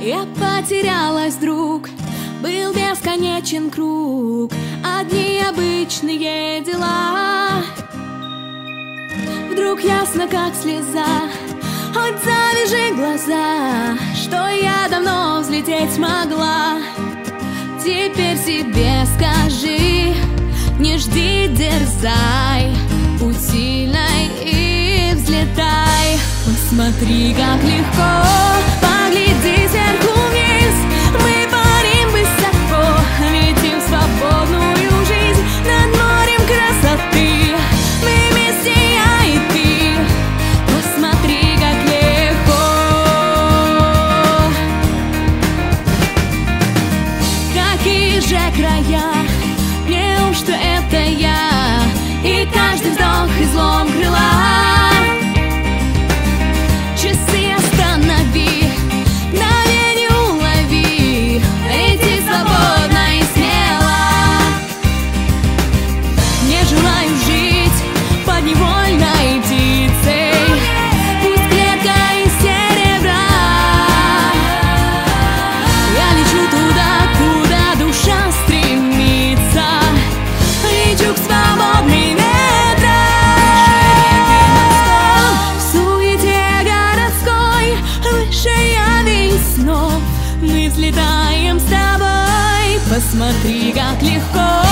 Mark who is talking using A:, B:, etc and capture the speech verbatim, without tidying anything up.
A: Я потерялась вдруг, был бесконечен круг, одни обычные дела. Вдруг ясно, как слеза, хоть завяжи глаза, что я давно взлететь могла. Теперь себе скажи, не жди, дерзай, будь сильной и взлетай. Посмотри, как легко, погляди сверху вниз. Мы парим высоко, летим в свободную жизнь над морем красоты. Мы вместе, я и ты. Посмотри, как легко. Какие же края, неужто это я? И каждый вздох излом крыла. Часы останови, мгновенье улови, лети свободно и смело. Не желаю жить подневольной птицей, пусть клетка из серебра. Я лечу туда, куда душа стремится, лечу к свободной ветрам. Мы взлетаем с тобой, посмотри, как легко.